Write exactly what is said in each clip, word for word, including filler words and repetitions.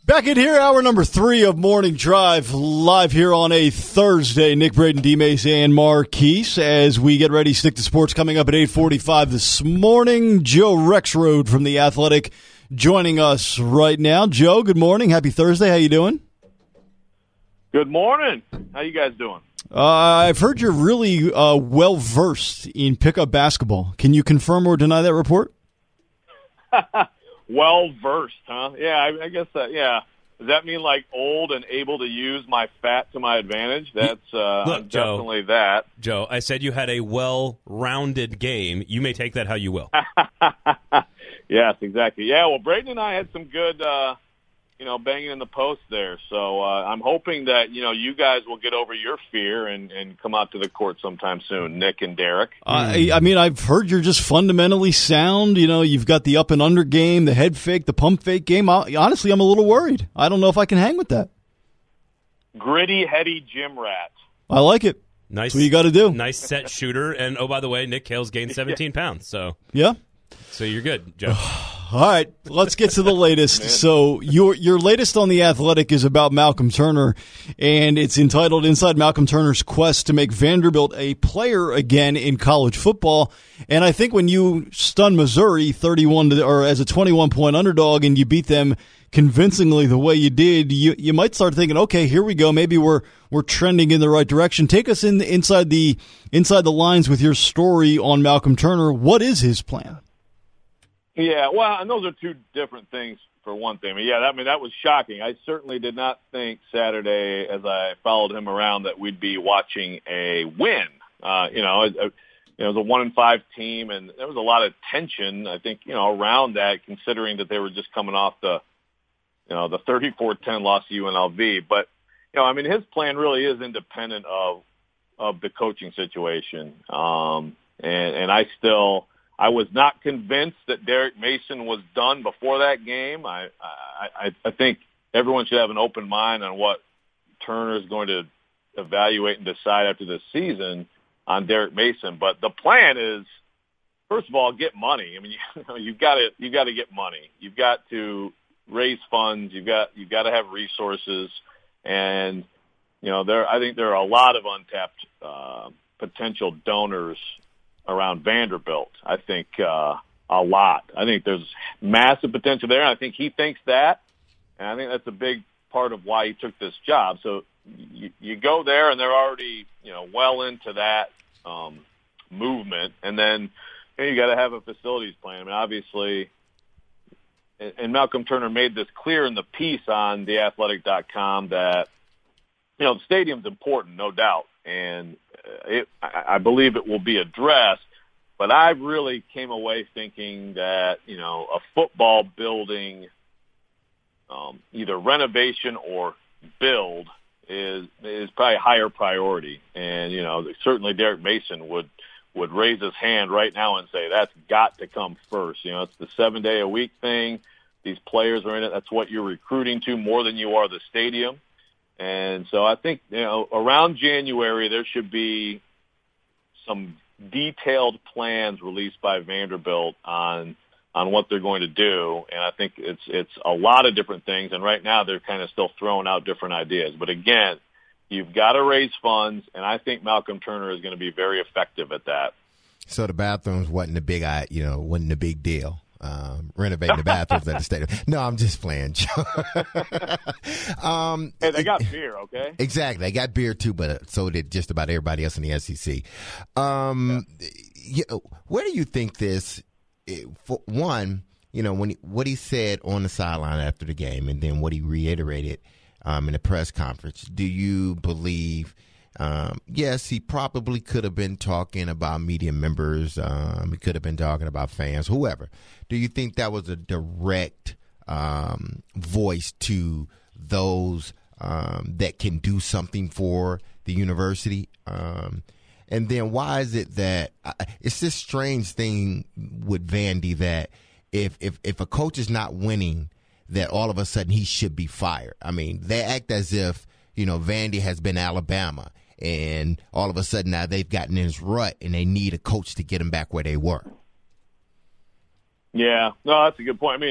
Back in here, hour number three of Morning Drive, live here on a Thursday. Nick Braden, D-Mace, and Marquise as we get ready. Stick to Sports coming up at eight forty-five this morning. Joe Rexrode from The Athletic joining us right now. Joe, good morning. Happy Thursday. How you doing? Good morning. How you guys doing? Uh, I've heard you're really uh, well-versed in pickup basketball. Can you confirm or deny that report? Well-versed, huh? Yeah, I, I guess that, yeah. Does that mean like old and able to use my fat to my advantage? That's uh, Look, Joe, definitely that. Joe, I said you had a well-rounded game. You may take that how you will. Yes, exactly. Yeah, well, Braden and I had some good, uh, you know, banging in the post there. So uh, I'm hoping that, you know, you guys will get over your fear and, and come out to the court sometime soon, Nick and Derek. I, I mean, I've heard you're just fundamentally sound. You know, you've got the up and under game, the head fake, the pump fake game. I, honestly, I'm a little worried. I don't know if I can hang with that. Gritty, heady gym rat. I like it. Nice. That's what you got to do. Nice set shooter. And, oh, by the way, Nick Hale's gained seventeen pounds. So yeah. So you're good, Joe. All right, let's get to the latest. So your your latest on The Athletic is about Malcolm Turner, and it's entitled Inside Malcolm Turner's Quest to Make Vanderbilt a Player Again in College Football. And I think when you stun Missouri thirty-one to, or as a twenty-one point underdog and you beat them convincingly the way you did, you you might start thinking, okay, here we go. Maybe we're we're trending in the right direction. Take us in inside the inside the lines with your story on Malcolm Turner. What is his plan? Yeah, well, and those are two different things for one thing. I mean, yeah, that, I mean, that was shocking. I certainly did not think Saturday, as I followed him around, that we'd be watching a win. Uh, you know, it, it was a one and five team, and there was a lot of tension, I think, you know, around that, considering that they were just coming off the, you know, the thirty-four ten loss to U N L V. But, you know, I mean, his plan really is independent of of the coaching situation. Um, and, and I still... I was not convinced that Derek Mason was done before that game. I, I, I think everyone should have an open mind on what Turner is going to evaluate and decide after this season on Derek Mason. But the plan is, first of all, get money. I mean, you know, you've got to you've got to get money. You've got to raise funds. You've got you've got to have resources, and you know, there. I think there are a lot of untapped uh, potential donors around Vanderbilt. I think uh, a lot. I think there's massive potential there, and I think he thinks that, and I think that's a big part of why he took this job. So you, you go there, and they're already, you know, well into that um, movement, and then you, know, you got to have a facilities plan. I mean, obviously, and, and Malcolm Turner made this clear in the piece on the athletic dot com that, you know, the stadium's important, no doubt, and It, I believe it will be addressed, but I really came away thinking that, you know, a football building, um, either renovation or build is is probably a higher priority. And, you know, certainly Derek Mason would, would raise his hand right now and say that's got to come first. You know, it's the seven-day-a-week thing. These players are in it. That's what you're recruiting to more than you are the stadium. And so I think, you know, around January there should be some detailed plans released by Vanderbilt on on what they're going to do. And I think it's it's a lot of different things. And right now they're kind of still throwing out different ideas. But again, you've got to raise funds, and I think Malcolm Turner is going to be very effective at that. So the bathrooms wasn't a big, you know, wasn't a big deal. Um, renovating the bathrooms at the stadium. No, I'm just playing, Joe. um, hey, they got beer, okay? Exactly. They got beer, too, but so did just about everybody else in the S E C. Um, yeah. You know, where do you think this, for one, you know, when he, what he said on the sideline after the game and then what he reiterated um, in the press conference, do you believe Um, yes, he probably could have been talking about media members. Um, he could have been talking about fans, whoever. Do you think that was a direct um, voice to those um, that can do something for the university? Um, and then why is it that uh, it's this strange thing with Vandy that if, if, if a coach is not winning, that all of a sudden he should be fired? I mean, they act as if, you know, Vandy has been Alabama. And all of a sudden now they've gotten in this rut and they need a coach to get them back where they were. Yeah, no, that's a good point. I mean,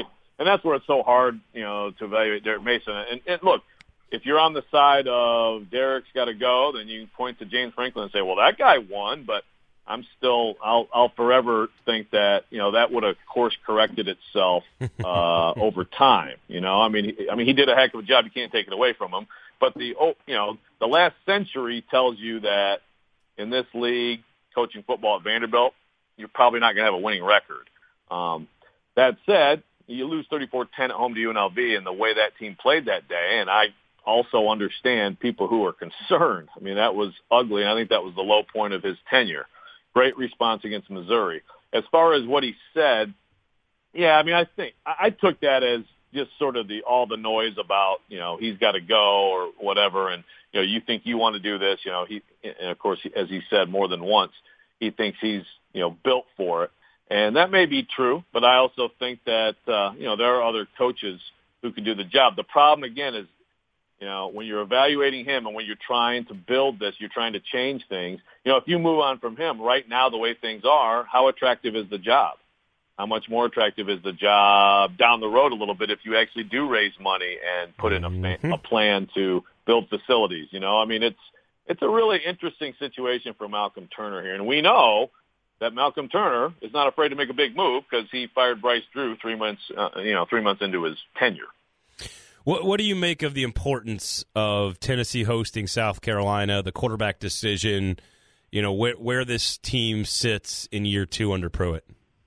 and that's where it's so hard, you know, to evaluate Derek Mason. And, and look, if you're on the side of Derek's got to go, then you point to James Franklin and say, well, that guy won, but I'm still, I'll, I'll forever think that, you know, that would have course corrected itself uh, over time. You know, I mean, he, I mean, he did a heck of a job. You can't take it away from him. But the, oh, you know, the last century tells you that in this league, coaching football at Vanderbilt, you're probably not going to have a winning record. Um, that said, you lose thirty-four ten at home to U N L V, and the way that team played that day, and I also understand people who are concerned. I mean, that was ugly, and I think that was the low point of his tenure. Great response against Missouri. As far as what he said, yeah, I mean, I think I, I took that as just sort of the all the noise about, you know, he's got to go or whatever, and you know, you think you want to do this, you know, he, and of course, as he said more than once, he thinks he's, you know, built for it, and that may be true, but I also think that uh, you know, there are other coaches who can do the job. The problem again is, you know, when you're evaluating him and when you're trying to build this, you're trying to change things. You know, if you move on from him right now, the way things are, how attractive is the job? How much more attractive is the job down the road a little bit if you actually do raise money and put in a, Mm-hmm. a plan to build facilities? You know, I mean, it's it's a really interesting situation for Malcolm Turner here. And we know that Malcolm Turner is not afraid to make a big move because he fired Bryce Drew three months, uh, you know, three months into his tenure. What What do you make of the importance of Tennessee hosting South Carolina, the quarterback decision, you know, where where this team sits in year two under Pruitt?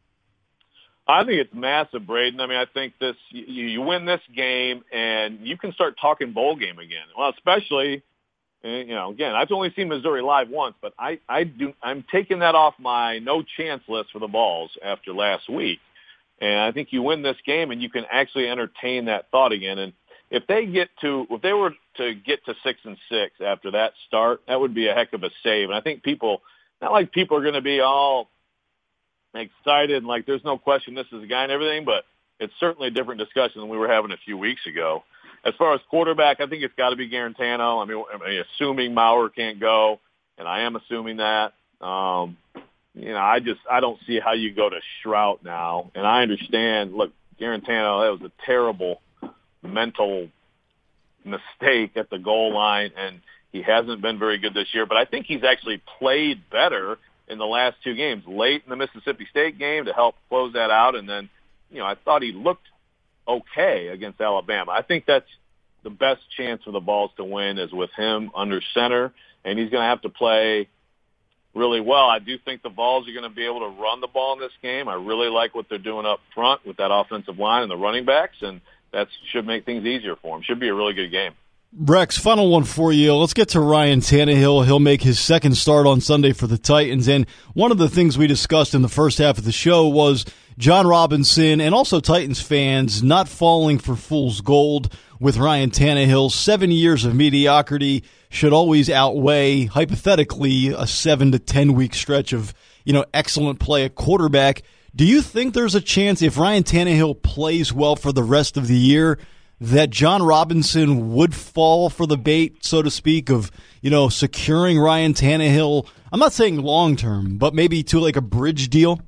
I think it's massive, Braden. I mean, I think this you, you win this game and you can start talking bowl game again. Well, especially, you know, again, I've only seen Missouri live once, but I I do I'm taking that off my no chance list for the Vols after last week. And I think you win this game and you can actually entertain that thought again. And if they get to, if they were to get to six and six after that start, that would be a heck of a save. And I think people, not like people are going to be all excited and like there's no question this is a guy and everything, but it's certainly a different discussion than we were having a few weeks ago. As far as quarterback, I think it's got to be Garantano. I mean, I mean, assuming Maurer can't go, and I am assuming that. Um, you know, I just I don't see how you go to Shrout now. And I understand. Look, Garantano, that was a terrible mental mistake at the goal line, and he hasn't been very good this year. But I think he's actually played better in the last two games, late in the Mississippi State game to help close that out. And then, you know, I thought he looked okay against Alabama. I think that's the best chance for the Vols to win is with him under center, and he's going to have to play really well. I do think the Vols are going to be able to run the ball in this game. I really like what they're doing up front with that offensive line and the running backs, and that should make things easier for them. Should be a really good game. Rex, final one for you. Let's get to Ryan Tannehill. He'll make his second start on Sunday for the Titans. And one of the things we discussed in the first half of the show was John Robinson and also Titans fans not falling for fool's gold with Ryan Tannehill. Seven years of mediocrity should always outweigh, hypothetically, a seven to ten week stretch of, you know, excellent play at quarterback. Do you think there's a chance if Ryan Tannehill plays well for the rest of the year that John Robinson would fall for the bait, so to speak, of, you know, securing Ryan Tannehill? I'm not saying long-term, but maybe to like a bridge deal?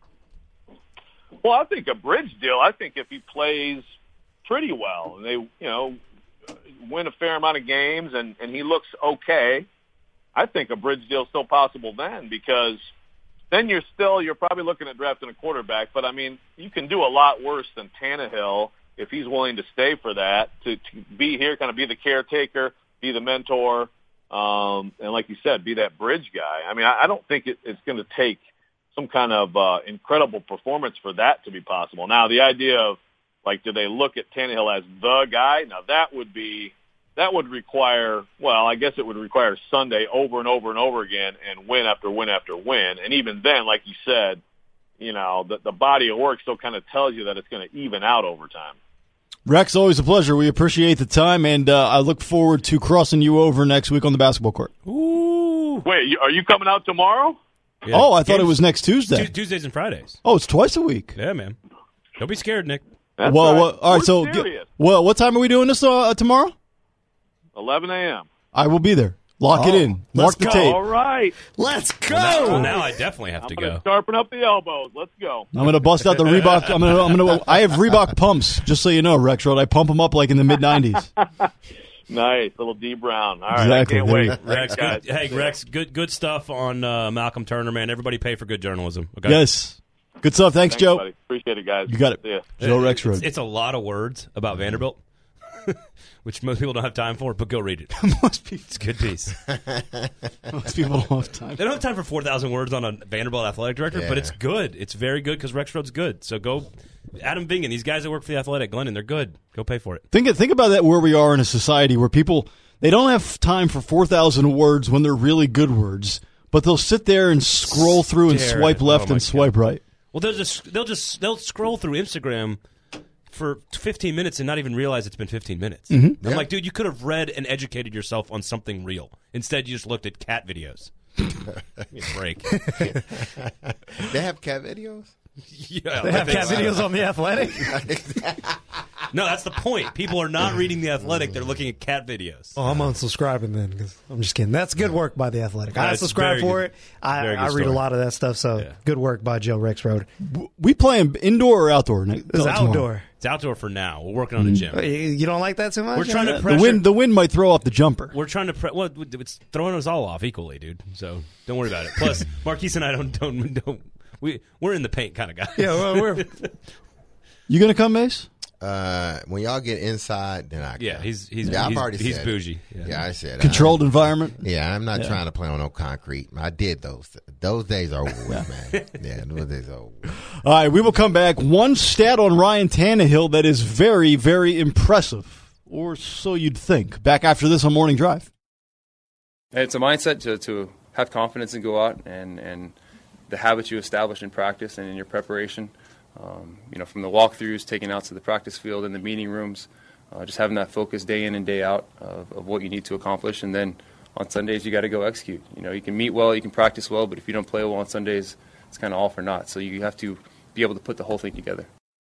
Well, I think a bridge deal, I think if he plays pretty well and they, you know, win a fair amount of games and, and he looks okay, I think a bridge deal is still possible then, because then you're still, you're probably looking at drafting a quarterback. But, I mean, you can do a lot worse than Tannehill if he's willing to stay for that, to, to be here, kind of be the caretaker, be the mentor, um, and like you said, be that bridge guy. I mean, I, I don't think it, it's going to take some kind of uh, incredible performance for that to be possible. Now, the idea of, like, do they look at Tannehill as the guy? Now, that would be, that would require, well, I guess it would require Sunday over and over and over again and win after win after win. And even then, like you said, you know, the, the body of work still kind of tells you that it's going to even out over time. Rex, always a pleasure. We appreciate the time, and uh, I look forward to crossing you over next week on the basketball court. Ooh. Wait, you, are you coming out tomorrow? Yeah. Oh, I thought Games- it was next Tuesday. Tu- Tuesdays and Fridays. Oh, it's twice a week. Yeah, man. Don't be scared, Nick. That's well, right. well, all right. We're So, serious. well, what time are we doing this uh, tomorrow? eleven a.m. I will be there. Lock Oh, it in. Mark let's the go. tape. All right. Let's go. Well, now, well, now I definitely have I'm to going to go. sharpen up the elbows. Let's go. I'm going to bust out the Reebok. I'm going to. I'm going to. I have Reebok pumps, just so you know, Rexroad. I pump them up like in the mid nineties. Nice. Little D Brown. All right. Exactly. I can't There wait. you Rex, Thanks, guys. good, hey, Rex, good good stuff on uh, Malcolm Turner, man. Everybody pay for good journalism. Okay? Yes. Good stuff. Thanks, Thanks, Joe. buddy. Appreciate it, guys. You got it. See ya. Joe Rexroad. It's, it's a lot of words about Vanderbilt, which most people don't have time for, but go read it. most people, It's a good piece. most people don't have time. They don't have time for four thousand words on a Vanderbilt athletic director, Yeah. but it's good. It's very good because Rexroad's good. So go, Adam Bingen, these guys that work for the Athletic, Glennon, they're good. Go pay for it. Think think about that. Where we are in a society where people they don't have time for four thousand words when they're really good words, but they'll sit there and scroll through and Stare swipe at it. left Oh, my and swipe right. Well, they'll just they'll just they'll scroll through Instagram for fifteen minutes and not even realize it's been fifteen minutes. Mm-hmm. I'm Yeah. like, dude, you could have read and educated yourself on something real. Instead, you just looked at cat videos. Give me a break. They have cat videos? Yeah, They I have think cat so. videos on the Athletic. No, that's the point. People are not reading the Athletic; they're looking at cat videos. Oh, I'm unsubscribing then. Cause I'm just kidding. That's good work by the Athletic. I That's subscribe very for good. it. I, Very good I read story. a lot of that stuff. So Yeah. good work by Joe Rexroad. We playing indoor or outdoor? Nick? It's Tomorrow. outdoor. It's outdoor for now. We're working on a gym. You you don't like that too much? We're trying to The pressure. wind, the wind might throw off the jumper. We're trying to pre- well, it's throwing us all off equally, dude. So don't worry about it. Plus, Marquise and I don't don't don't we we're in the paint kind of guys. Yeah, well, we're You gonna come, Mace? Uh, when y'all get inside, then I can. Yeah, he's he's Yeah, I've he's, already he's said it. bougie. Yeah, I said Controlled environment. I, yeah, I'm not Yeah. trying to play on no concrete. I did those. Those days are over with, man. Yeah, those days are over with. All right, we will come back. One stat on Ryan Tannehill that is very, very impressive, or so you'd think. Back after this on Morning Drive. It's a mindset to, to have confidence and go out and, and the habits you establish in practice and in your preparation. Um, you know, from the walkthroughs, taking out to the practice field and the meeting rooms, uh, just having that focus day in and day out of, of what you need to accomplish. And then on Sundays, you got to go execute. You know, you can meet well, you can practice well, but if you don't play well on Sundays, it's kind of all for naught. So you have to be able to put the whole thing together.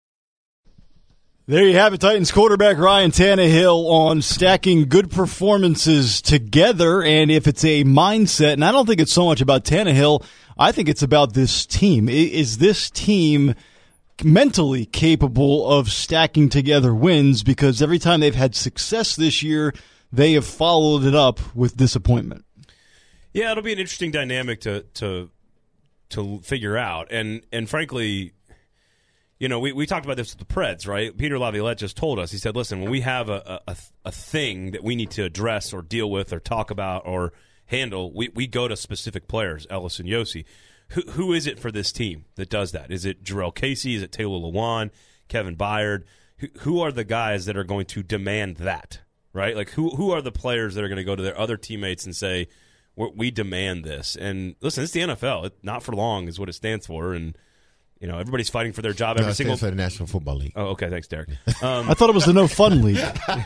There you have it, Titans quarterback Ryan Tannehill on stacking good performances together, and if it's a mindset, and I don't think it's so much about Tannehill, I think it's about this team. I- Is this team mentally capable of stacking together wins? Because every time they've had success this year, they have followed it up with disappointment. Yeah, it'll be an interesting dynamic to to to figure out, and and frankly, you know, we, we talked about this with the Preds, right? Peter Laviolette just told us. He said, "Listen, when we have a, a a thing that we need to address or deal with or talk about or handle, we, we go to specific players, Ellis and Yossi. Who who is it for this team that does that? Is it Jarrell Casey? Is it Taylor Lewan? Kevin Byard? Who who are the guys that are going to demand that, right? Like who who are the players that are going to go to their other teammates and say, We're, we demand this? And listen, it's the N F L. It, not for long is what it stands for, and you know everybody's fighting for their job No, every it single. stands for the National Football League. Oh, okay, thanks, Derek. Um, I thought it was the No Fun League.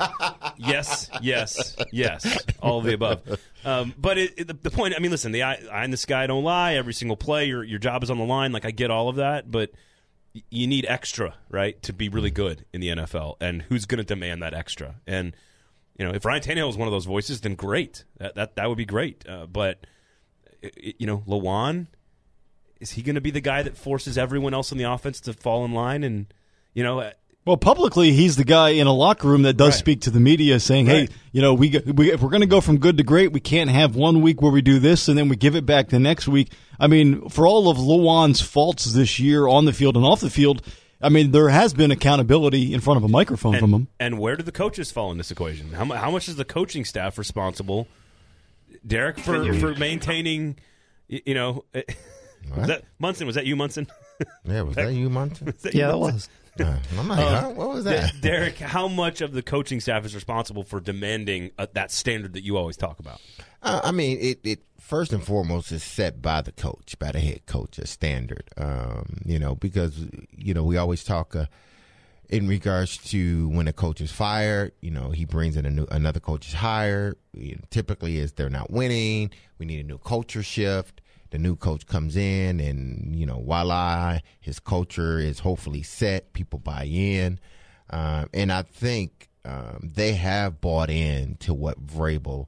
yes, yes, yes, all of the above. Um, but it, it, the, the point, I mean, listen, the eye, eye in the sky don't lie. Every single play, your your job is on the line. Like I get all of that, but y- you need extra, right, to be really good in the N F L. And who's going to demand that extra? And you know, if Ryan Tannehill is one of those voices, then great. That that, that would be great. Uh, but it, you know, Lewan, is he going to be the guy that forces everyone else in the offense to fall in line? And you know. Well, publicly, he's the guy in a locker room that does Right. speak to the media saying, Right. hey, you know, we, we if we're going to go from good to great, we can't have one week where we do this and then we give it back the next week. I mean, for all of Lewan's faults this year on the field and off the field, I mean, there has been accountability in front of a microphone And, from him. and where do the coaches fall in this equation? How, mu- how much is the coaching staff responsible, Derek, for, for maintaining, y- you know, was that Munson? Was that you, Munson? Yeah, was that you, Monty? Was that you, yeah, that Munson? was. Uh, I'm like, huh? What was that? D- Derek, how much of the coaching staff is responsible for demanding uh, that standard that you always talk about? Uh, I mean, it, it first and foremost is set by the coach, by the head coach, a standard. Um, you know, because you know we always talk uh, in regards to when a coach is fired. You know, he brings in a new another coach is hired. You know, typically, is they're not winning. We need a new culture shift. The new coach comes in, and you know, voila, his culture is hopefully set. People buy in, um, and I think um, they have bought in to what Vrabel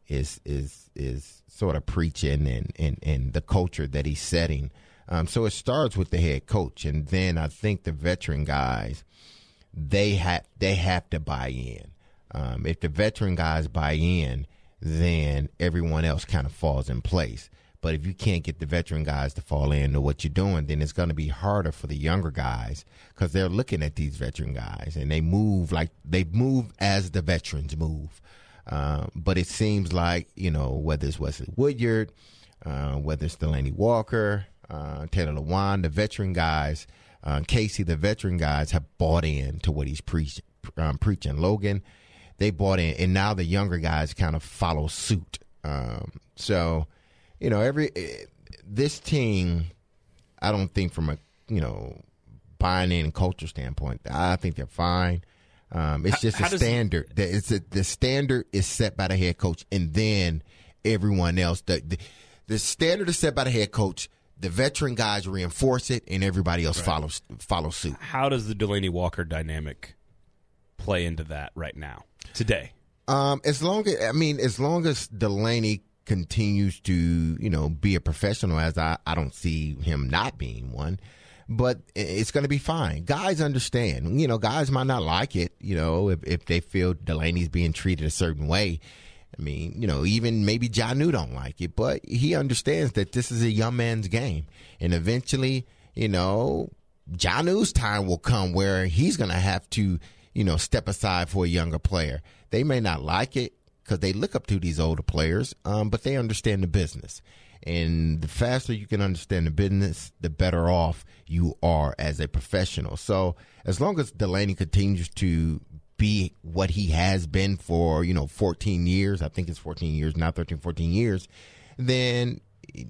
is is is sort of preaching and, and, and the culture that he's setting. Um, so it starts with the head coach, and then I think the veteran guys, they have they have to buy in. Um, if the veteran guys buy in, then everyone else kind of falls in place. But if you can't get the veteran guys to fall into what you're doing, then it's going to be harder for the younger guys because they're looking at these veteran guys and they move like they move as the veterans move. Uh, but it seems like, you know, whether it's Wesley Woodyard, uh, whether it's Delaney Walker, uh, Taylor Lewan, the veteran guys, uh, Casey, the veteran guys have bought in to what he's preach, um, preaching. Logan, they bought in, and now the younger guys kind of follow suit. Um, so, you know, every this team, I don't think from a, you know, buying in culture standpoint, I think they're fine. Um, it's just how, how a standard. Does, it's a, the standard is set by the head coach, and then everyone else. The, the the standard is set by the head coach. The veteran guys reinforce it, and everybody else right. follows follow suit. How does the Delaney Walker dynamic play into that right now, today? Um, as long as I mean, as long as Delaney continues to, you know, be a professional, as I, I don't see him not being one. But it's going to be fine. Guys understand. You know, guys might not like it, you know, if, if they feel Delaney's being treated a certain way. I mean, you know, even maybe Jonnu don't like it, but he understands that this is a young man's game. And eventually, you know, Jonnu's time will come where he's going to have to, you know, step aside for a younger player. They may not like it because they look up to these older players, um, but they understand the business. And the faster you can understand the business, the better off you are as a professional. So as long as Delaney continues to be what he has been for, you know, fourteen years, I think it's fourteen years, now thirteen, fourteen years, then,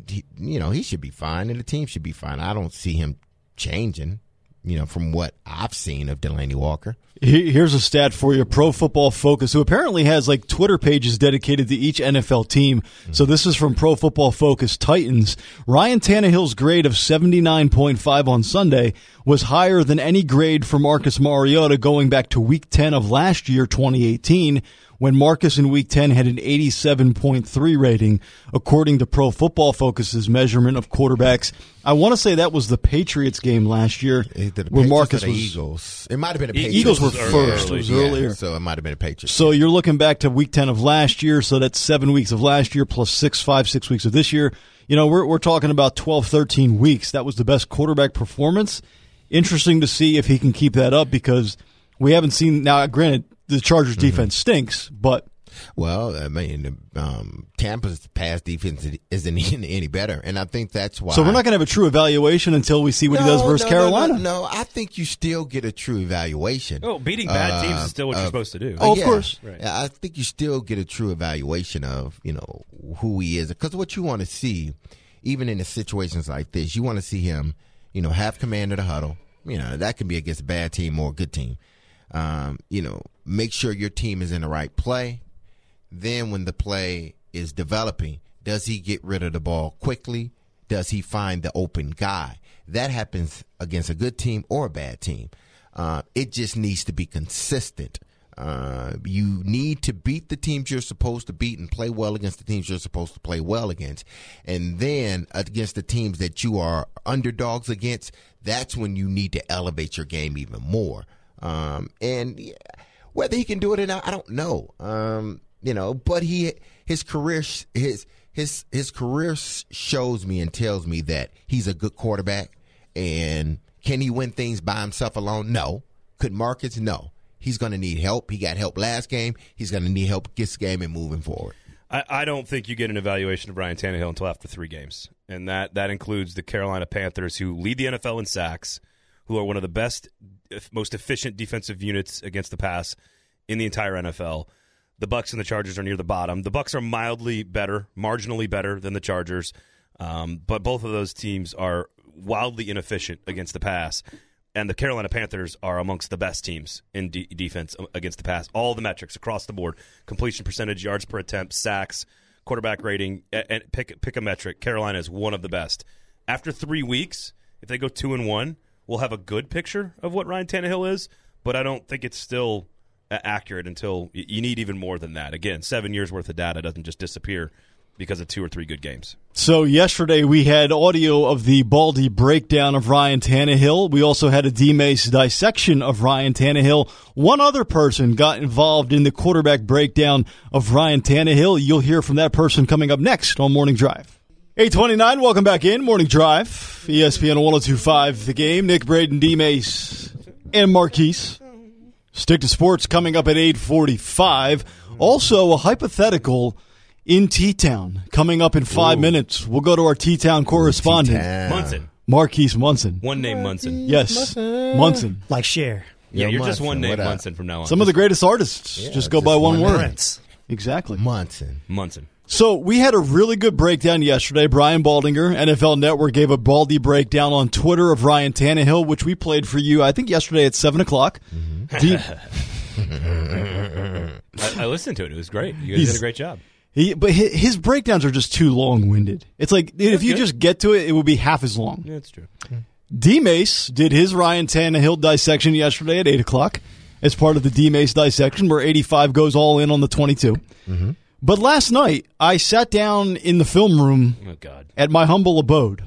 you know, he should be fine and the team should be fine. I don't see him changing, you know, from what I've seen of Delaney Walker. Here's a stat for you. Pro Football Focus, who apparently has like Twitter pages dedicated to each N F L team. Mm-hmm. So this is from Pro Football Focus. Titans. Ryan Tannehill's grade of seventy-nine point five on Sunday was higher than any grade for Marcus Mariota going back to week ten of last year, twenty eighteen, when Marcus in week ten had an eighty-seven point three rating, according to Pro Football Focus's measurement of quarterbacks. I want to say that was the Patriots game last year, the where Marcus was Eagles. It might have been a Patriots. Eagles were first. It was yeah, earlier. So it might have been a Patriots. So you're looking back to week ten of last year, so that's seven weeks of last year plus six, five, six weeks of this year. You know, we're we're talking about twelve, thirteen weeks. That was the best quarterback performance. Interesting to see if he can keep that up because we haven't seen, now granted, the Chargers defense mm-hmm. stinks, but well, I mean, um, Tampa's pass defense isn't any better, and I think that's why. So we're not going to have a true evaluation until we see what no, he does versus no, Carolina. No, no, no, I think you still get a true evaluation. Oh, beating bad uh, teams is still what uh, you're supposed to do. Oh, of yeah, course. Right. I think you still get a true evaluation of, you know, who he is, because what you want to see, even in the situations like this, you want to see him, you know, have command of the huddle. You know, that can be against a bad team or a good team. Um, you know, make sure your team is in the right play. Then when the play is developing, does he get rid of the ball quickly? Does he find the open guy? That happens against a good team or a bad team. Uh, it just needs to be consistent. Uh, you need to beat the teams you're supposed to beat and play well against the teams you're supposed to play well against. And then against the teams that you are underdogs against, that's when you need to elevate your game even more. Um, and yeah, whether he can do it or not, I don't know. Um, you know, but he, his career, his, his, his career shows me and tells me that he's a good quarterback. And can he win things by himself alone? No. Could Marcus? No. He's going to need help. He got help last game. He's going to need help this game and moving forward. I, I don't think you get an evaluation of Ryan Tannehill until after three games. And that, that includes the Carolina Panthers, who lead the N F L in sacks, who are one of the best, most efficient defensive units against the pass in the entire N F L. The Bucs and the Chargers are near the bottom. The Bucs are mildly better, marginally better than the Chargers, um, but both of those teams are wildly inefficient against the pass. And the Carolina Panthers are amongst the best teams in de- defense against the pass. All the metrics across the board: completion percentage, yards per attempt, sacks, quarterback rating, and pick pick a metric. Carolina is one of the best. After three weeks, if they go two and one, we'll have a good picture of what Ryan Tannehill is. But I don't think it's still a- accurate until y- you need even more than that. Again, seven years worth of data doesn't just disappear because of two or three good games. So yesterday we had audio of the Baldy breakdown of Ryan Tannehill. We also had a D-Mace dissection of Ryan Tannehill. One other person got involved in the quarterback breakdown of Ryan Tannehill. You'll hear from that person coming up next on Morning Drive. eight twenty-nine, welcome back in. Morning Drive, E S P N one oh two point five, The Game. Nick Braden, D-Mace, and Marquise. Stick to Sports coming up at eight forty-five. Also, a hypothetical in T-Town coming up in five Ooh. minutes. We'll go to our T-Town correspondent, T-Town. Munson. Marquise Munson. One name Munson. Yes, Munson. Munson. Like Cher. Yeah, Yo, you're Munson, just one name what up? Munson from now on. Some of the greatest artists Yeah, just go just by one one word. Prince. Exactly. Munson. Munson. So we had a really good breakdown yesterday. Brian Baldinger, N F L Network, gave a Baldy breakdown on Twitter of Ryan Tannehill, which we played for you, I think, yesterday at seven o'clock. Mm-hmm. Deep, I, I listened to it. It was great. You guys He's- did a great job. he, but his, his breakdowns are just too long-winded. It's like, if you good. just get to it, it would be half as long. Yeah, that's true. D-Mace did his Ryan Tannehill dissection yesterday at eight o'clock as part of the D-Mace dissection, where eighty-five goes all in on the twenty-two. Mm-hmm. But last night, I sat down in the film room Oh, God. at my humble abode.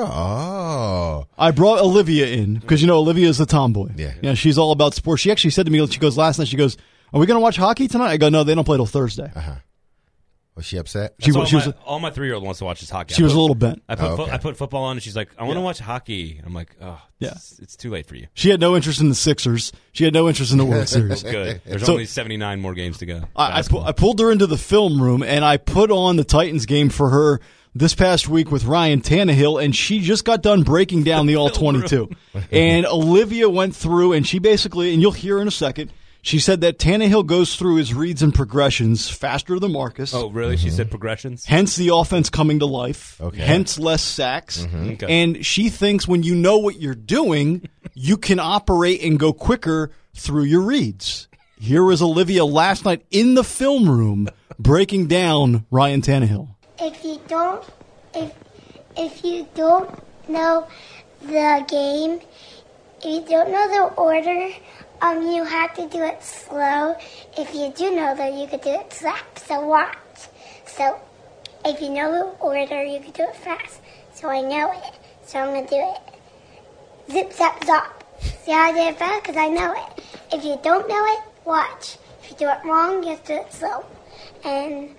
Oh. I brought Olivia in because, you know, Olivia is the tomboy. Yeah. You know, she's all about sports. She actually said to me, she goes, last night, she goes, are we going to watch hockey tonight? I go, no, they don't play till Thursday. Uh-huh. Was she upset? She, That's was, all, she, my, was, all my three-year-old wants to watch is hockey. she I was put, a little bent. I put, Oh, fo- okay. I put football on, and she's like, I want to Yeah. watch hockey. I'm like, oh, Yeah. it's, it's too late for you. She had no interest in the Sixers. She had no interest in the World Series. Good. There's So- only seventy-nine more games to go. I, I, pu- Basketball. I pulled her into the film room, and I put on the Titans game for her this past week with Ryan Tannehill, and she just got done breaking down the all twenty-two. And Olivia went through, and she basically, and you'll hear in a second, she said that Tannehill goes through his reads and progressions faster than Marcus. Oh, really? She said progressions? Hence the offense coming to life. Okay. Hence less sacks. Okay. And she thinks when you know what you're doing, you can operate and go quicker through your reads. Here was Olivia last night in the film room breaking down Ryan Tannehill. If you don't, if if you don't know the game, if you don't know the order, um, you have to do it slow. If you do know that, you could do it slap. So watch. So if you know the order, you could do it fast. So I know it. So I'm gonna do it. Zip zap zop. See how I did it fast? Because I know it. If you don't know it, watch. If you do it wrong, you have to do it slow. And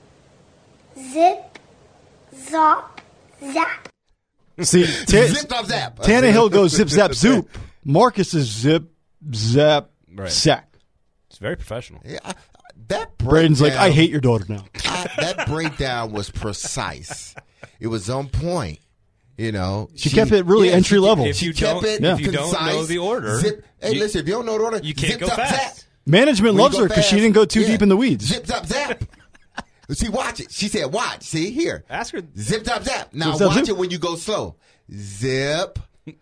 zip, zop, zap. See, Ta- Zip, zap, zap. Tannehill goes zip, zap, zoop. Marcus is zip, zap, Right. sack. It's very professional. Yeah, I- that Braden's like, breakdown- I hate your daughter now. I, that breakdown was precise. It was on point. You know, She kept it really entry she- level. If you she kept don't- it if you don't concise. know the order, Zip, hey, you- listen, if you don't know the order, you can't zip, go zap, fast. Zap. Management When you loves go her because she fast, didn't go too yeah. deep in the weeds. Zip, zap, zap. See, watch it. She said, watch. See, here. Ask her. Zip, zap, zap. Now, Zip, zap, watch zip. it when you go slow. Zip,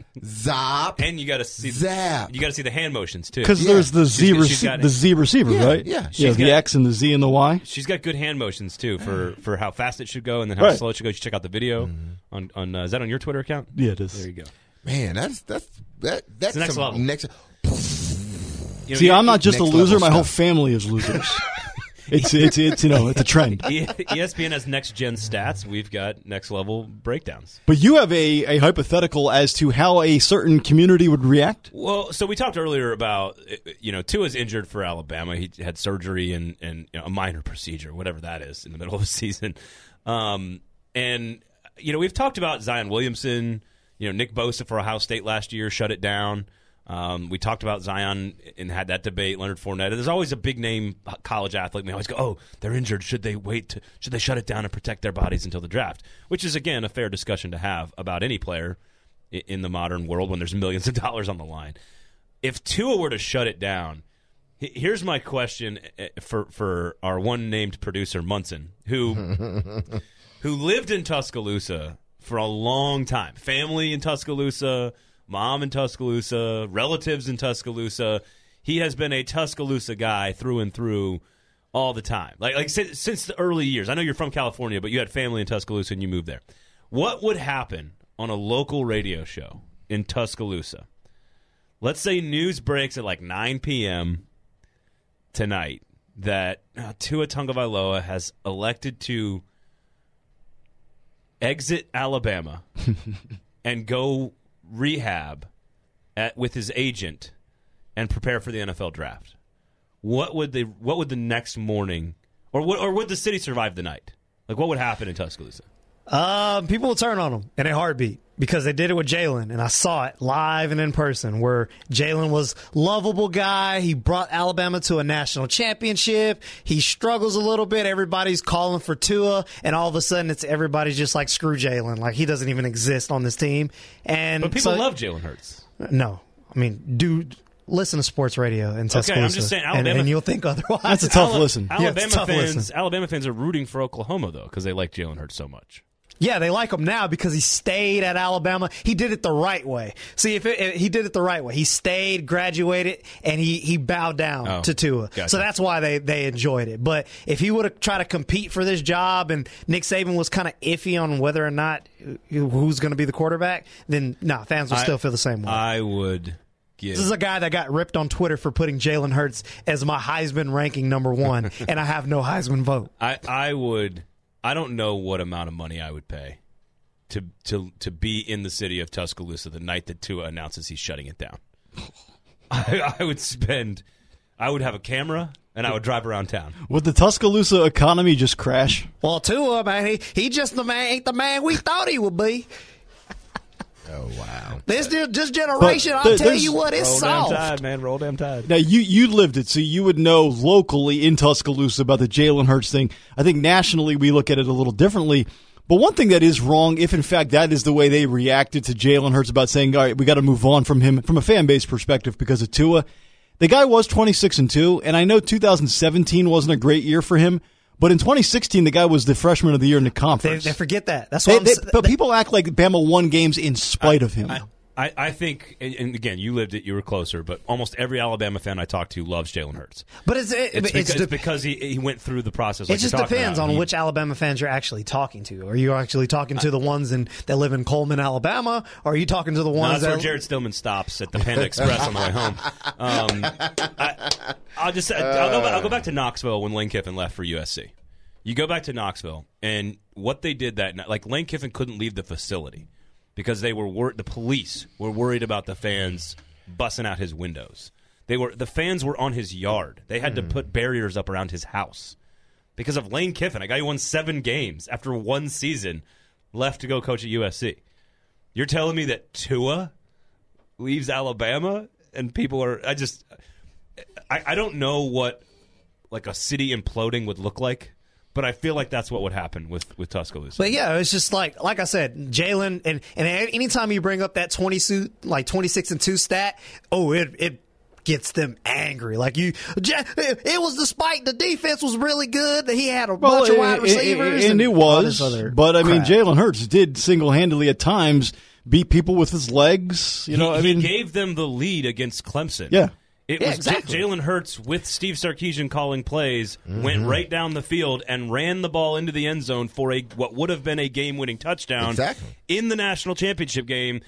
zop, And you got to see zap. You got to see the hand motions too. Because Yeah. there's the Z, She's- rec- she's got- the Z receiver, Yeah, right? yeah. yeah She's the got- X and the Z and the Y. She's got good hand motions too for, for how fast it should go and then how Right. slow it should go. You should check out the video on on. Uh, is that on your Twitter account? Yeah, it is. There you go. Man, that's that's that that's the next some level. Next, You know, See, you- I'm not just a next loser. level My whole stuff. family is losers. it's it's it's you know it's a trend. E- ESPN has next gen stats. We've got next level breakdowns. But you have a, a hypothetical as to how a certain community would react. Well, so we talked earlier about, you know, Tua's injured for Alabama. He had surgery and, and you know, a minor procedure, whatever that is, in the middle of a season. Um, and, you know, we've talked about Zion Williamson, you know, Nick Bosa for Ohio State last year, shut it down. Um, we talked about Zion and had that debate, Leonard Fournette. There's always a big name college athlete. We always go, oh, they're injured. Should they wait? To, should they shut it down and protect their bodies until the draft? Which is, again, a fair discussion to have about any player in the modern world when there's millions of dollars on the line. If Tua were to shut it down, here's my question for for our one named producer Munson, who who lived in Tuscaloosa for a long time, family in Tuscaloosa, mom in Tuscaloosa, relatives in Tuscaloosa. He has been a Tuscaloosa guy through and through all the time, like like since, since the early years. I know you're from California, but you had family in Tuscaloosa and you moved there. What would happen on a local radio show in Tuscaloosa? Let's say news breaks at like nine p.m. tonight that uh, Tua Tagovailoa has elected to exit Alabama and go rehab at, with his agent and prepare for the N F L draft, what would the what would the next morning, or would, or would the city survive the night? Like, what would happen in Tuscaloosa? Um, people will turn on him in a heartbeat because they did it with Jalen, and I saw it live and in person where Jalen was lovable guy. He brought Alabama to a national championship. He struggles a little bit. Everybody's calling for Tua, and all of a sudden it's everybody's just like, screw Jalen. Like, he doesn't even exist on this team. And But people so, love Jalen Hurts. No. I mean, dude, listen to sports radio in Tuscaloosa, okay, I'm just saying, Alabama, and, and you'll think otherwise. That's a tough Ala- listen. Alabama Yeah, it's a tough fans, listen. Alabama fans are rooting for Oklahoma though because they like Jalen Hurts so much. Yeah, they like him now because he stayed at Alabama. He did it the right way. See, if, it, if he did it the right way, he stayed, graduated, and he, he bowed down Oh, to Tua. gotcha. So that's why they, they enjoyed it. But if he would have tried to compete for this job and Nick Saban was kind of iffy on whether or not who's going to be the quarterback, then nah, fans will I- still feel the same way. I would give. This is a guy that got ripped on Twitter for putting Jalen Hurts as my Heisman ranking number one, and I have no Heisman vote. I, I would. I don't know what amount of money I would pay to to to be in the city of Tuscaloosa the night that Tua announces he's shutting it down. I, I would spend. I would have a camera and I would drive around town. Would the Tuscaloosa economy just crash? Well, Tua, man, he, he just the man, ain't the man we thought he would be. Oh, wow. This this generation, But I'll there- tell there's- you what, it's Roll soft. damn tide, man. Roll damn tide. Now, you, you lived it, so you would know locally in Tuscaloosa about the Jalen Hurts thing. I think nationally we look at it a little differently. But one thing that is wrong, if in fact that is the way they reacted to Jalen Hurts about saying, all right, we got to move on from him from a fan base perspective because of Tua. The guy was twenty-six and two, and I know two thousand seventeen wasn't a great year for him, but in twenty sixteen the guy was the freshman of the year in the They, conference. they forget that. That's They- what I'm they- s- but people act like Bama won games in spite of him. I, I, I think, and, and again, you lived it, you were closer, but almost every Alabama fan I talked to loves Jalen Hurts. But it's it, It's, it's, because, de- it's because he he went through the process. Like it just you're talking depends about. on He- which Alabama fans you're actually talking to. Are you actually talking to the ones in, that live in Coleman, Alabama? Or are you talking to the No, ones that's where that Jared Stillman stops at the Panda Express on the way home. Um, I, I'll just I'll go, back, I'll go back to Knoxville when Lane Kiffin left for U S C. You go back to Knoxville and what they did that night, like Lane Kiffin couldn't leave the facility because they were wor- the police were worried about the fans busting out his windows. They were the fans were on his yard. They had to put barriers up around his house because of Lane Kiffin, a guy who won seven games after one season, left to go coach at U S C. You're telling me that Tua leaves Alabama and people are I just I, I don't know what like a city imploding would look like, but I feel like that's what would happen with, with Tuscaloosa. But yeah, it's just like like I said, Jalen, and and anytime you bring up that twenty suit like twenty six and two stat, oh it it gets them angry. Like you, it was despite the defense was really good. He had a bunch of wide receivers, and, and, and it all this was. other But I mean, crap. Jalen Hurts did single handedly at times beat people with his legs. You know, he, I mean, he gave them the lead against Clemson. Yeah. It Yeah, was exactly. J- Jalen Hurts with Steve Sarkisian calling plays, Mm-hmm. went right down the field and ran the ball into the end zone for a what would have been a game-winning touchdown Exactly. in the national championship game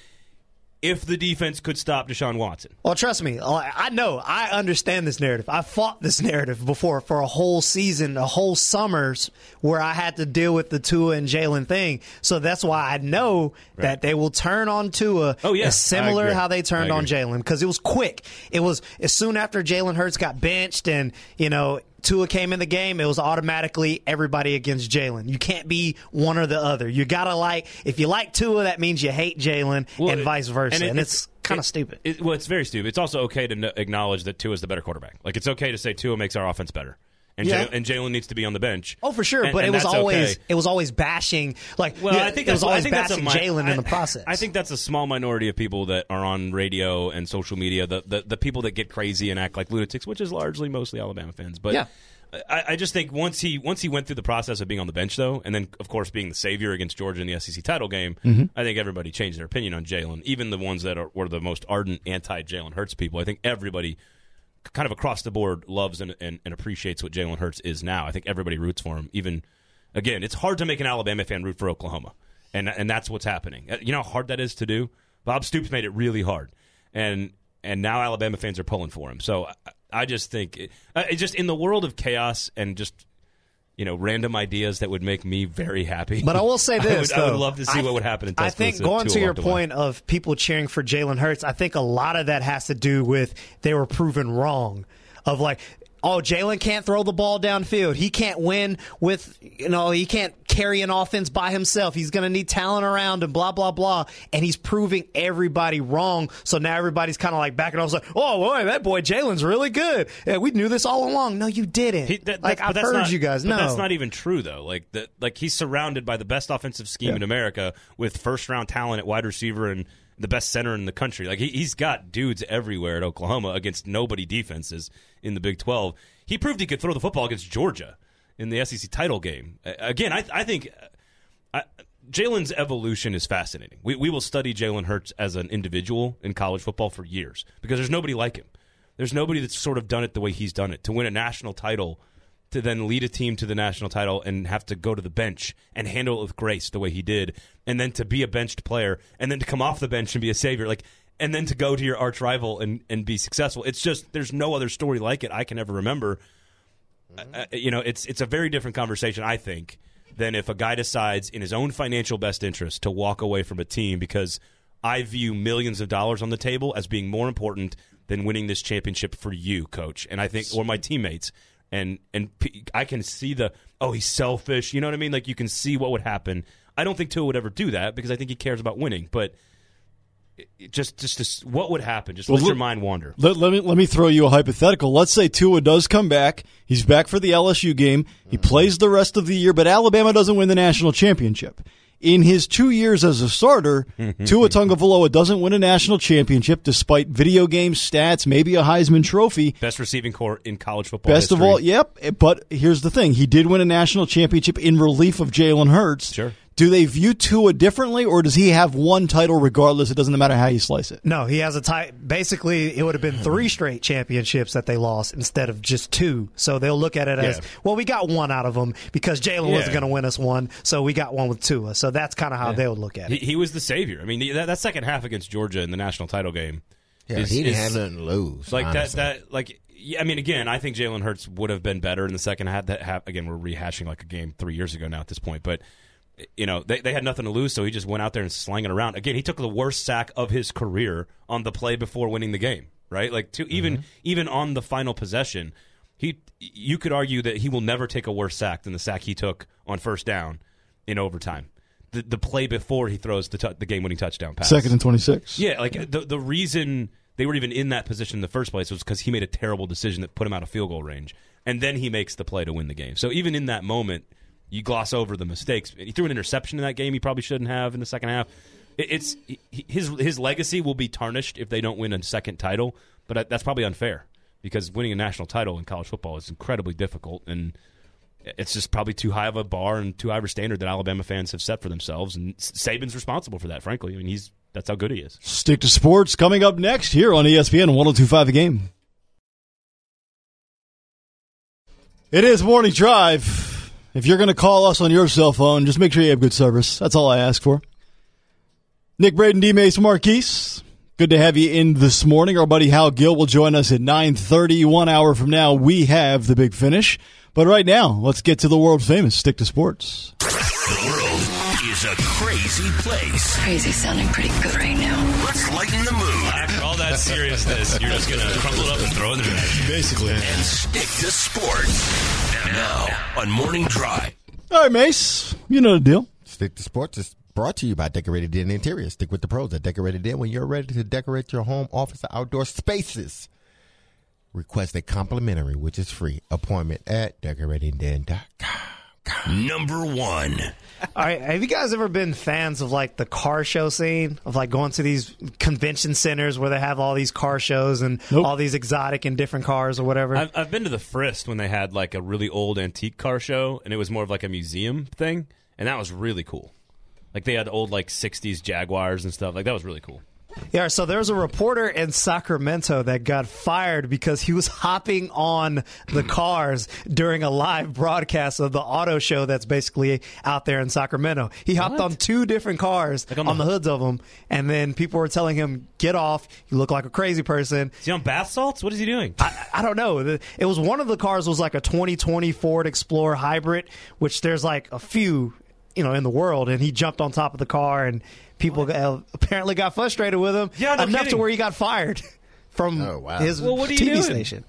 if the defense could stop Deshaun Watson. Well, trust me, I know, I understand this narrative. I fought this narrative before for a whole season, a whole summers where I had to deal with the Tua and Jalen thing. So that's why I know Right. that they will turn on Tua Oh, yeah. as similar I agree. how they turned I on agree. Jalen because it was quick. It was as soon after Jalen Hurts got benched and, you know, Tua came in the game, it was automatically everybody against Jalen. You can't be one or the other. You gotta like, if you like Tua, that means you hate Jalen, Well, and vice versa. and And, it- it's, kind of it- stupid. It, well, it's very stupid. It's also okay to kn- acknowledge that Tua is the better quarterback. Like it's okay to say Tua makes our offense better, and Yeah. Jalen, and Jalen needs to be on the bench. Oh, for sure, And- but and it was that's always okay. it was always bashing. Like, Well, yeah, I think it was that's, I always think that's a bashing mi- Jalen in the I- process. I think that's a small minority of people that are on radio and social media. The the, the people that get crazy and act like lunatics, which is largely mostly Alabama fans. But Yeah. I, I just think once he once he went through the process of being on the bench, though, and then of course being the savior against Georgia in the S E C title game, I think everybody changed their opinion on Jalen. Even the ones that are, were the most ardent anti-Jalen Hurts people. I think everybody, kind of across the board, loves and, and, and appreciates what Jalen Hurts is now. I think everybody roots for him. Even again, it's hard to make an Alabama fan root for Oklahoma, and and that's what's happening. You know how hard that is to do. Bob Stoops made it really hard, and and now Alabama fans are pulling for him. So I, I just think it, uh, it just in the world of chaos and just you know random ideas that would make me very happy. But I will say this, I would, though, I would love to see I, what would happen in I Tuscaloosa. think going to your walked away. point of people cheering for Jalen Hurts, I think a lot of that has to do with they were proven wrong. Of like, oh, Jalen can't throw the ball downfield. He can't win with, you know, he can't carry an offense by himself. He's going to need talent around him, blah, blah, blah. And he's proving everybody wrong. So now everybody's kind of like backing off, like, oh, boy, that boy Jalen's really good. Yeah, we knew this all along. No, you didn't. He, that, like, that, I've that's heard not, you guys. But No. that's not even true, though. Like, the, like he's surrounded by the best offensive scheme Yeah. in America with first-round talent at wide receiver and the best center in the country. Like he, he's got dudes everywhere at Oklahoma against nobody defenses in the Big twelve. He proved he could throw the football against Georgia in the S E C title game. Uh, again, I, I think uh, Jalen's evolution is fascinating. We, we will study Jalen Hurts as an individual in college football for years because there's nobody like him. There's nobody that's sort of done it the way he's done it, to win a national title, to then lead a team to the national title and have to go to the bench and handle it with grace the way he did, and then to be a benched player, and then to come off the bench and be a savior, like, and then to go to your arch rival and, and be successful. It's just there's no other story like it I can ever remember. Mm-hmm. Uh, you know, it's it's a very different conversation, I think, than if a guy decides in his own financial best interest to walk away from a team because I view millions of dollars on the table as being more important than winning this championship for you, coach, and I think, or my teammates. And and P- I can see the, oh, he's selfish. You know what I mean? Like, you can see what would happen. I don't think Tua would ever do that because I think he cares about winning. But it, it just, just just what would happen? Just Well, let look, your mind wander. Let, let me let me throw you a hypothetical. Let's say Tua does come back. He's back for the L S U game. He plays the rest of the year, but Alabama doesn't win the national championship. In his two years as a starter, Tua Tagovailoa doesn't win a national championship despite video game stats, maybe a Heisman Trophy. Best receiving corps in college football Best history. of all, yep. But here's the thing. He did win a national championship in relief of Jalen Hurts. Sure. Do they view Tua differently, or does he have one title regardless? It doesn't matter how you slice it. No, he has a tie. Basically, it would have been three straight championships that they lost instead of just two. So they'll look at it as, Yeah. well, we got one out of them because Jalen Yeah. wasn't going to win us one, so we got one with Tua. So that's kind of how they would look at He, it. he was the savior. I mean, that, that second half against Georgia in the national title game. Yeah, is, he didn't is- have nothing to lose. Like honestly. that, that, like, yeah, I mean, again, I think Jalen Hurts would have been better in the second half. That half, again, we're rehashing like a game three years ago now at this point, but you know, they they had nothing to lose, so he just went out there and slang it around. Again, he took the worst sack of his career on the play before winning the game, right? Like, to even Mm-hmm. even on the final possession, he you could argue that he will never take a worse sack than the sack he took on first down in overtime. The the play before he throws the t- the game winning touchdown pass, Second and twenty-six. yeah, like the the reason they were even in that position in the first place was because he made a terrible decision that put him out of field goal range, and then he makes the play to win the game. So even in that moment, you gloss over the mistakes. He threw an interception in that game he probably shouldn't have in the second half. It, it's his his legacy will be tarnished if they don't win a second title, but that's probably unfair because winning a national title in college football is incredibly difficult, and it's just probably too high of a bar and too high of a standard that Alabama fans have set for themselves. And Saban's responsible for that, frankly. I mean, he's that's how good he is. Stick to Sports coming up next here on E S P N one oh two point five The Game. It is Morning Drive. If you're going to call us on your cell phone, just make sure you have good service. That's all I ask for. Nick Braden, D. Mason Marquise. Good to have you in this morning. Our buddy Hal Gill will join us at nine thirty. One hour from now, we have the big finish. But right now, let's get to the world famous Stick to Sports. The world is a crazy place. Crazy sounding pretty good right now. Let's lighten the mood After all that seriousness, you're just going to crumple it up and throw it in the trash. Basically. and stick to sports. And now on Morning Drive. All right, Mace. You know the deal. Stick to Sports is brought to you by Decorated Den Interior. Stick with the pros at Decorated Den when you're ready to decorate your home, office, or outdoor spaces. Request a complimentary, which is free, appointment at decorating den dot com. Number one. All right, have you guys ever been fans of like the car show scene of like going to these convention centers where they have all these car shows and Nope. all these exotic and different cars or whatever? I've, I've been to the Frist when they had like a really old antique car show, and it was more of like a museum thing, and that was really cool. Like they had old like sixties Jaguars and stuff. Like that was really cool. Yeah, so there was a reporter in Sacramento that got fired because he was hopping on the cars during a live broadcast of the auto show that's basically out there in Sacramento. He hopped What? on two different cars Like on on the- the hoods of them, and then people were telling him, get off, you look like a crazy person. Is he on bath salts? What is he doing? I, I don't know. The- It was one of the cars was like a twenty twenty Ford Explorer hybrid, which there's like a few, you know, in the world, and he jumped on top of the car, and people got, apparently got frustrated with him Yeah, no enough kidding. to where he got fired from Oh, wow. his Well, what are you T V doing? station.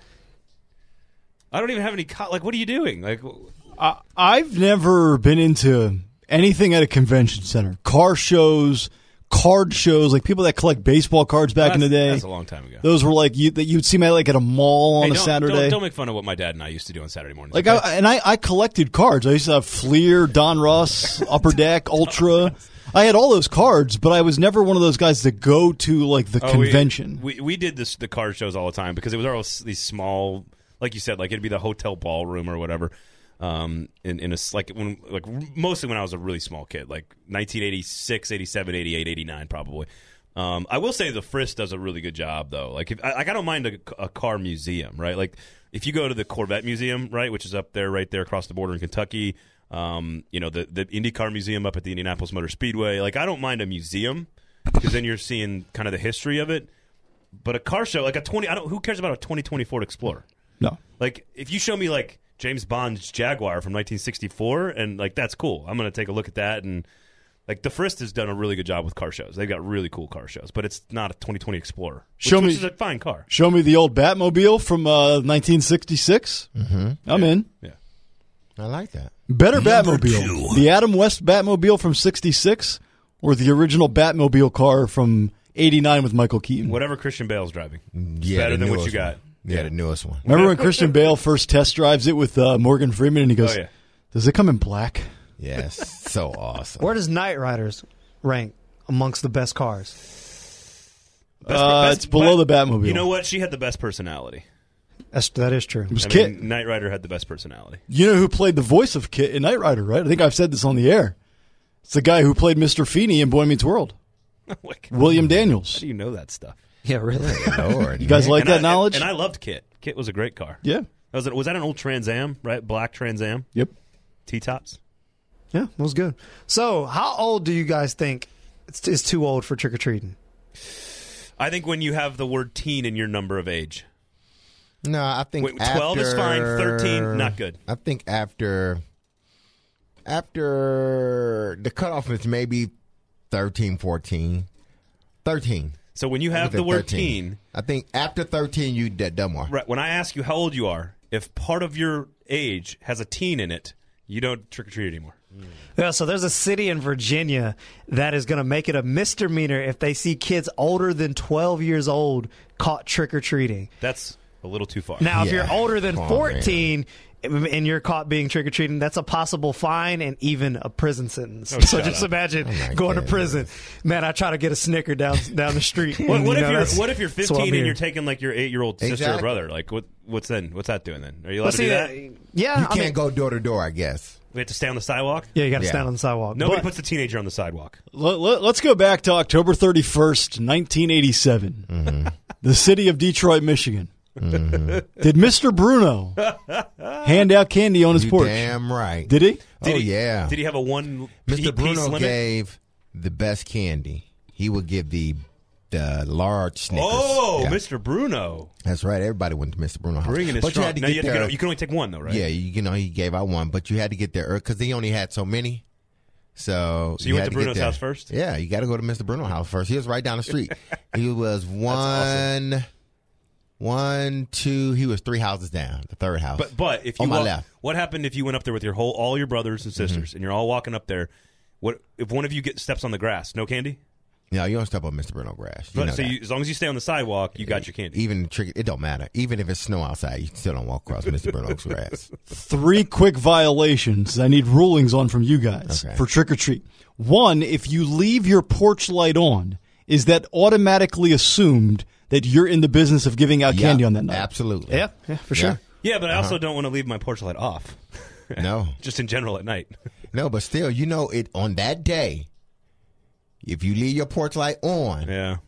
I don't even have any. Co- like, what are you doing? Like, I, I've never been into anything at a convention center. Car shows, card shows, like people that collect baseball cards back in the day. That's a long time ago. Those were like you that you'd see me like at a mall on Hey, a don't, Saturday. Don't, don't make fun of what my dad and I used to do on Saturday mornings. Like, okay? I, and I, I collected cards. I used to have Fleer, Don Russ, Upper Deck, Ultra. I had all those cards, but I was never one of those guys to go to like the Oh, we- convention. We, we did this the card shows all the time because it was all these small, like you said, like it'd be the hotel ballroom or whatever. Um, in, in a s- like when like mostly when I was a really small kid, like nineteen eighty-six, eighty-seven, eighty-eight, eighty-nine, probably. Um, I will say the Frisk does a really good job though. Like if, I, like I don't mind a, a car museum, right? Like if you go to the Corvette Museum, right, which is up there, right there across the border in Kentucky. Um, you know, the the IndyCar Museum up at the Indianapolis Motor Speedway. Like I don't mind a museum because then you're seeing kind of the history of it. But a car show, like a twenty, I don't. Who cares about a twenty twenty Ford Explorer? No. Like if you show me like James Bond's Jaguar from nineteen sixty-four, and like that's cool. I'm gonna take a look at that, and like the Frisk has done a really good job with car shows. They've got really cool car shows, but it's not a twenty twenty Explorer. Which, Show me- which is a fine car. Show me the old Batmobile from uh, nineteen sixty-six. Mm-hmm. I'm in. Yeah. I like that. Better Number Batmobile. two. The Adam West Batmobile from sixty-six or the original Batmobile car from eighty-nine with Michael Keaton. Whatever Christian Bale's driving, it's Yeah, better the than what you newest got. one. Yeah, the newest one. Remember when Christian Bale first test drives it with uh, Morgan Freeman and he goes, Oh, yeah. does it come in black? Yes, so awesome. Where does Knight Riders rank amongst the best cars? Best- Uh, best- it's below but the Batmobile. You know what? She had the best personality. That's, that is true. It was I Kit. mean, Knight Rider had the best personality. You know who played the voice of Kit in Knight Rider, right? I think I've said this on the air. It's the guy who played Mister Feeney in Boy Meets World, Like, William how Daniels. do you know that stuff? Yeah, really. Lord, You guys man. like And that I, knowledge? And, and I loved Kit. Kit was a great car. yeah. That was, it, was that an old Trans Am, right? Black Trans Am? Yep. T-tops? Yeah, it was good. So, how old do you guys think it's, is too old for trick or treating? I think when you have the word teen in your number of age. No, I think Wait, twelve is fine, after- thirteen, not good. I think after after the cutoff is maybe thirteen, fourteen. thirteen. So when you I have think the word thirteen. teen, I think after thirteen, you d- done more. right? When I ask you how old you are, if part of your age has a teen in it, you don't trick or treat anymore. Yeah, so there's a city in Virginia that is going to make it a misdemeanor if they see kids older than twelve years old caught trick or treating. That's a little too far. Now, if Yeah. you're older than Come on, fourteen and you're caught being trick or treating, that's a possible fine and even a prison sentence. Oh, so shut just up. imagine my going to goodness. prison. Man, I try to get a Snicker down down the street. What, and, what you if know, you're that's- what if you're that's what I'm fifteen and hearing. you're taking like your eight year old sister or Exactly. brother? Like what? What's then? What's that doing then? Are you allowed Well, to see, do that? uh, yeah, You I can't mean, go door to door, I guess. We have to stay on the sidewalk. yeah, you got to Yeah. stand on the sidewalk. Nobody But- puts a teenager on the sidewalk. Let, let, let's go back to October thirty-first, nineteen eighty-seven. Mm-hmm. The city of Detroit, Michigan. Did Mister Bruno hand out candy on his You porch? damn right. Did he? Did oh, he, yeah. Did he have a one Mister piece Bruno limit? gave the best candy. He would give the the large Snickers. Oh, Yeah. Mister Bruno, That's right. Everybody went to Mister Bruno house. bringing it but strong. you had to now get you, have to there. get, you can only take one though, right? Yeah, you, you know he gave out one, but you had to get there because he only had so many. So, So you went had to get Bruno's there. house first? Yeah, you got to go to Mister Bruno's house first. He was right down the street. He was one, awesome. one, two. He was three houses down. The third house. But but if you on my walk- left. what happened if you went up there with your whole all your brothers and sisters Mm-hmm. and you're all walking up there? What if one of you get steps on the grass? No candy. No, you don't step on Mister Bruno grass. You But- know so that. you, as long as you stay on the sidewalk, you got your candy. Even the trick, it don't matter. Even if it's snow outside, you still don't walk across Mister Bruno's grass. Three quick violations I need rulings on from you guys Okay. for trick or treat. One, if you leave your porch light on, is that automatically assumed that you're in the business of giving out candy Yeah, on that night? Absolutely. yeah, yeah, for sure. Yeah, but I Uh-huh. also don't want to leave my porch light off. No, Just in general at night. no, but still, you know, it on that day, if you leave your porch light on, Yeah.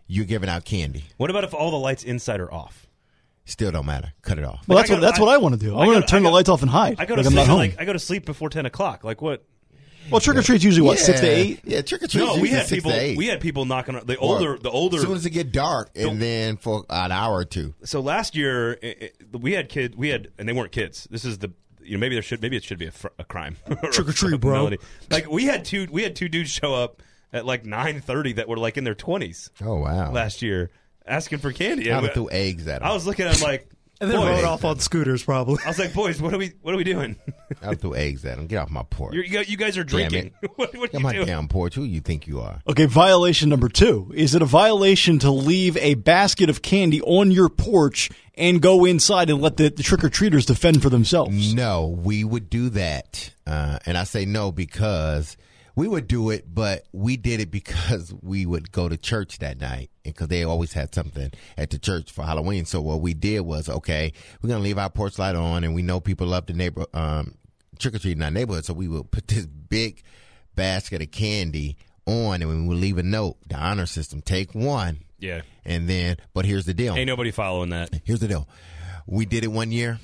you're giving out candy. What about if all the lights inside are off? Still don't matter. Cut it off. Well, Like, that's I what go- that's I- what I want to do. I, I want go- to turn I the go- lights off and hide. I go like to I'm sleep. not home. Like I go to sleep before ten o'clock. Like what? Well, trick or treat's usually what, six to Yeah. eight. Yeah, trick or treat. No, we had six people. To eight. We had people knocking on the older. The older. As soon as it get dark, and Don't- then for an hour or two. So last year it, it, we had kids. We had, and they weren't kids. This is the. You know, maybe there should. Maybe it should be a, fr- a crime. Trick or treat, bro. Melody. Like we had two. We had two dudes show up at like nine thirty that were like in their twenties Oh wow! last year asking for candy. I And would threw eggs at them. I was looking at them like. And then boys, rode off on scooters, probably. I was like, boys, what are we? What are we doing? I would throw eggs at them. Get off my porch. You're, you guys- you guys are Damn drinking. it. what what are Get you my doing? damn porch. Who you think you are? Okay, violation number two. Is it a violation to leave a basket of candy on your porch and go inside and let the, the trick-or-treaters defend for themselves? No, we would do that. Uh, and I say no because we would do it, but we did it because we would go to church that night and because they always had something at the church for Halloween. So what we did was, okay, we're going to leave our porch light on, and we know people love the neighbor um, trick-or-treat in our neighborhood. So we would put this big basket of candy on, and we would leave a note, the honor system, take one. Yeah. And then, but here's the deal. Ain't nobody following that. Here's the deal. We did it one year.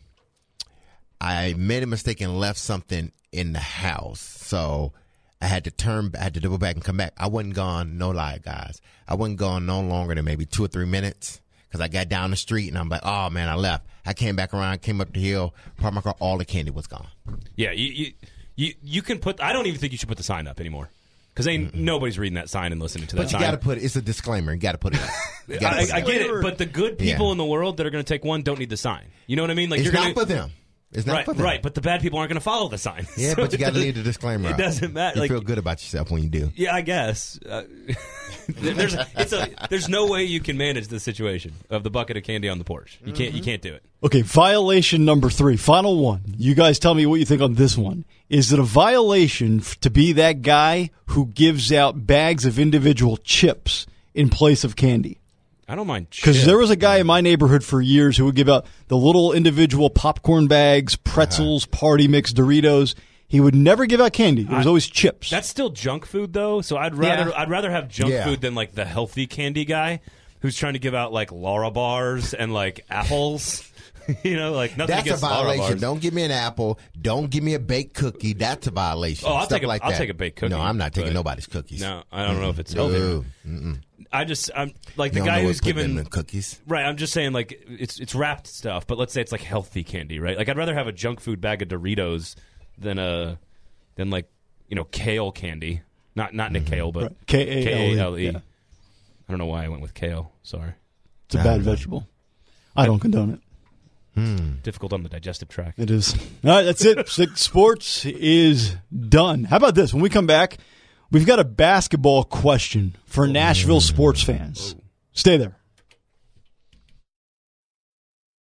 I made a mistake and left something in the house. So I had to turn, I had to double back and come back. I wasn't gone, no lie, guys. I wasn't gone no longer than maybe two or three minutes because I got down the street and I'm like, oh, man, I left. I came back around, came up the hill, parked my car, all the candy was gone. Yeah, you, you you you can put. I don't even think you should put the sign up anymore because ain't mm-hmm. nobody's reading that sign and listening to that. But you sign. got to put it. It's a disclaimer. You got to put it up. You gotta I, put it I up. get it, but the good people Yeah. in the world that are going to take one don't need the sign. You know what I mean? Like It's you're not gonna, for them. It's not right, for them. right. But the bad people aren't going to follow the sign. Yeah, So but you got to it leave the disclaimer. It out. doesn't matter. You Like, feel good about yourself when you do. yeah, I guess. Uh, there's it's a there's no way you can manage the situation of the bucket of candy on the porch. You can't you can't do it. Okay, violation number three, final one. You guys tell me what you think on this one. Is it a violation f- to be that guy who gives out bags of individual chips in place of candy? I don't mind Because chips. there was a guy in my neighborhood for years who would give out the little individual popcorn bags, pretzels, party mix, Doritos. He would never give out candy. It was I- always chips. That's still junk food though, so I'd rather Yeah. I'd rather have junk Yeah. food than like the healthy candy guy who's trying to give out like Lara bars and like apples. You know, like nothing That's a against Lara violation. bars. Don't give me an apple. Don't give me a baked cookie. That's a violation. Oh, I'll Stuff take a- like I'll that. take a baked cookie, No, I'm not taking but- nobody's cookies. No, I don't know if it's No. healthy. Mm-mm. I just I'm like the You don't guy know who's what's put in given the cookies. right. I'm just saying like it's it's wrapped stuff, but let's say it's like healthy candy, right? Like I'd rather have a junk food bag of Doritos than a than like you know kale candy. Not not Nick Kale, but Right. K A L E, I yeah. don't know why I went with kale. Sorry, It's a bad vegetable. I don't condone it. difficult on the digestive tract. It is. All right, that's it. Six Sports is done. How about this? When we come back, we've got a basketball question for Nashville sports fans. Stay there.